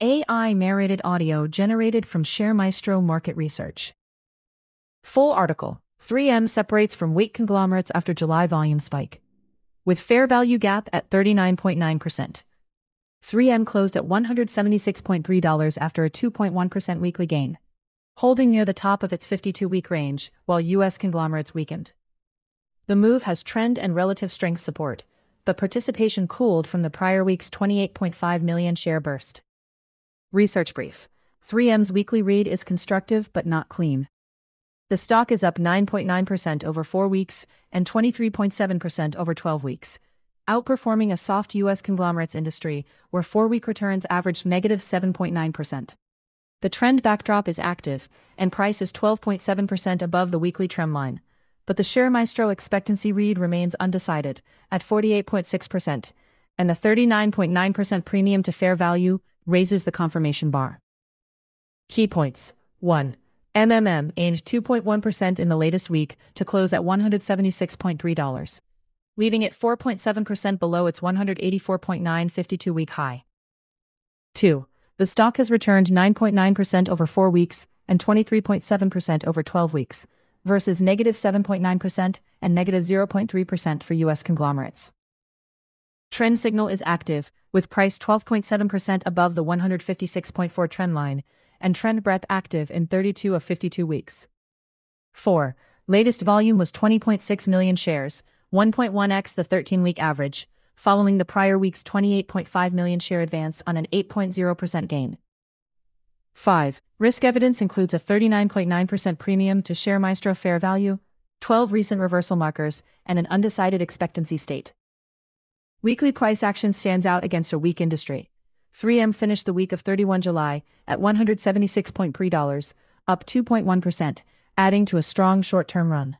AI narrated audio generated from ShareMaestro Market Research. Full article. 3M separates from weight conglomerates after July volume spike. With fair value gap at 39.9%. 3M closed at $176.3 after a 2.1% weekly gain, holding near the top of its 52-week range, while U.S. conglomerates weakened. The move has trend and relative strength support, but participation cooled from the prior week's 28.5 million share burst. Research brief. 3M's weekly read is constructive but not clean. The stock is up 9.9% over 4 weeks and 23.7% over 12 weeks, outperforming a soft U.S. conglomerates industry where 4-week returns averaged negative 7.9%. The trend backdrop is active, and price is 12.7% above the weekly trend line, but the ShareMaestro expectancy read remains undecided at 48.6%, and the 39.9% premium to fair value raises the confirmation bar. Key points. 1. MMM gained 2.1% in the latest week to close at $176.3, leaving it 4.7% below its 184.9 52-week high. 2. The stock has returned 9.9% over 4 weeks and 23.7% over 12 weeks, versus negative 7.9% and negative 0.3% for U.S. conglomerates. Trend signal is active, with price 12.7% above the 156.4 trend line, and trend breadth active in 32 of 52 weeks. 4. Latest volume was 20.6 million shares, 1.1x the 13-week average, following the prior week's 28.5 million share advance on an 8.0% gain. 5. Risk evidence includes a 39.9% premium to ShareMaestro fair value, 12 recent reversal markers, and an undecided expectancy state. Weekly price action stands out against a weak industry. 3M finished the week of 31 July at $176.3, up 2.1%, adding to a strong short-term run.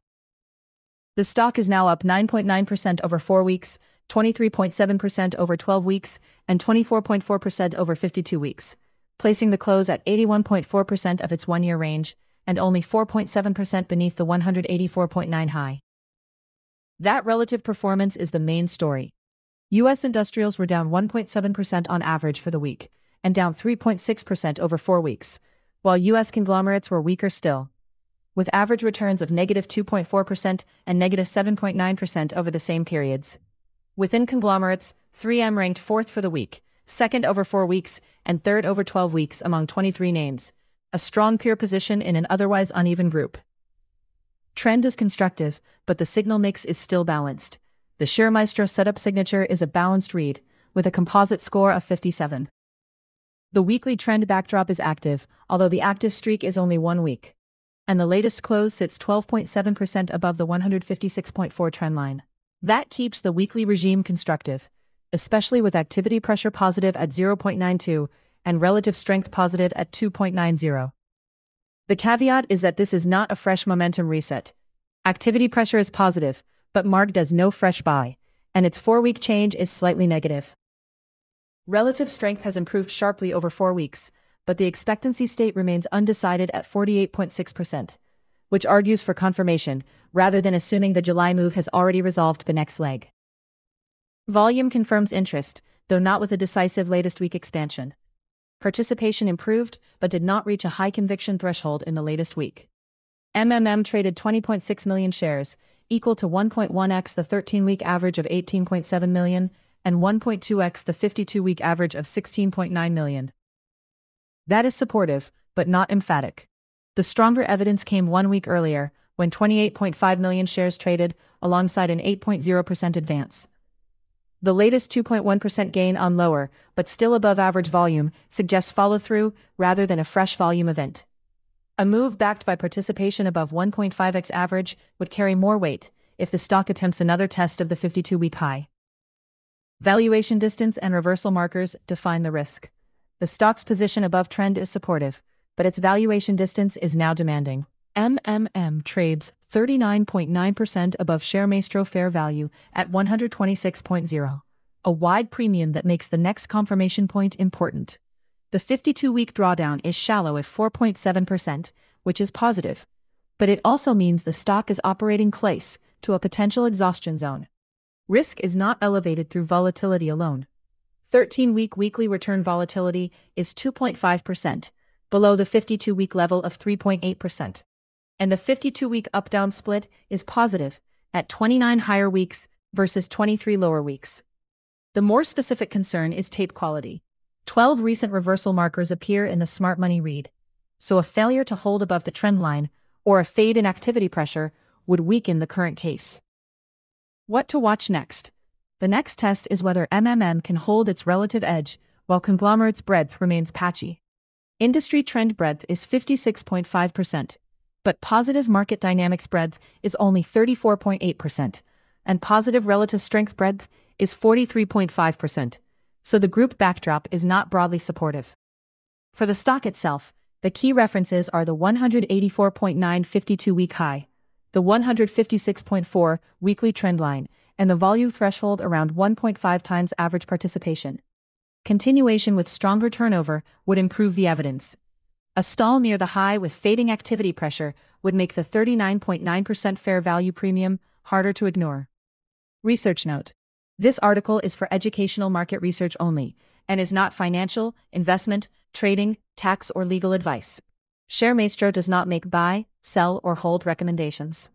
The stock is now up 9.9% over 4 weeks, 23.7% over 12 weeks, and 24.4% over 52 weeks, placing the close at 81.4% of its one-year range, and only 4.7% beneath the 184.9 high. That relative performance is the main story. U.S. industrials were down 1.7% on average for the week, and down 3.6% over 4 weeks, while U.S. conglomerates were weaker still, with average returns of negative 2.4% and negative 7.9% over the same periods. Within conglomerates, 3M ranked 4th for the week, 2nd over 4 weeks, and 3rd over 12 weeks among 23 names, a strong peer position in an otherwise uneven group. Trend is constructive, but the signal mix is still balanced. The ShareMaestro setup signature is a balanced read, with a composite score of 57. The weekly trend backdrop is active, although the active streak is only 1 week, and the latest close sits 12.7% above the 156.4 trend line. That keeps the weekly regime constructive, especially with activity pressure positive at 0.92 and relative strength positive at 2.90. The caveat is that this is not a fresh momentum reset. Activity pressure is positive, but Mark does no fresh buy, and its 4-week change is slightly negative. Relative strength has improved sharply over 4 weeks, but the expectancy state remains undecided at 48.6%, which argues for confirmation, rather than assuming the July move has already resolved the next leg. Volume confirms interest, though not with a decisive latest week expansion. Participation improved, but did not reach a high conviction threshold in the latest week. MMM traded 20.6 million shares, equal to 1.1x the 13-week average of 18.7 million, and 1.2x the 52-week average of 16.9 million. That is supportive, but not emphatic. The stronger evidence came 1 week earlier, when 28.5 million shares traded, alongside an 8.0% advance. The latest 2.1% gain on lower, but still above average volume, suggests follow-through rather than a fresh volume event. A move backed by participation above 1.5x average would carry more weight if the stock attempts another test of the 52-week high. Valuation distance and reversal markers define the risk. The stock's position above trend is supportive, but its valuation distance is now demanding. MMM trades 39.9% above ShareMaestro fair value at 126.0, a wide premium that makes the next confirmation point important. The 52-week drawdown is shallow at 4.7%, which is positive, but it also means the stock is operating close to a potential exhaustion zone. Risk is not elevated through volatility alone. 13-week weekly return volatility is 2.5%, below the 52-week level of 3.8%. And the 52-week up-down split is positive, at 29 higher weeks versus 23 lower weeks. The more specific concern is tape quality. 12 recent reversal markers appear in the Smart Money read, so a failure to hold above the trend line or a fade in activity pressure would weaken the current case. What to watch next? The next test is whether MMM can hold its relative edge while conglomerate's breadth remains patchy. Industry trend breadth is 56.5%, but positive market dynamics breadth is only 34.8%, and positive relative strength breadth is 43.5%, so the group backdrop is not broadly supportive. For the stock itself, the key references are the 184.9 52-week high, the 156.4 weekly trend line, and the volume threshold around 1.5 times average participation. Continuation with stronger turnover would improve the evidence. A stall near the high with fading activity pressure would make the 39.9% fair value premium harder to ignore. Research note: this article is for educational market research only, and is not financial, investment, trading, tax or legal advice. ShareMaestro does not make buy, sell or hold recommendations.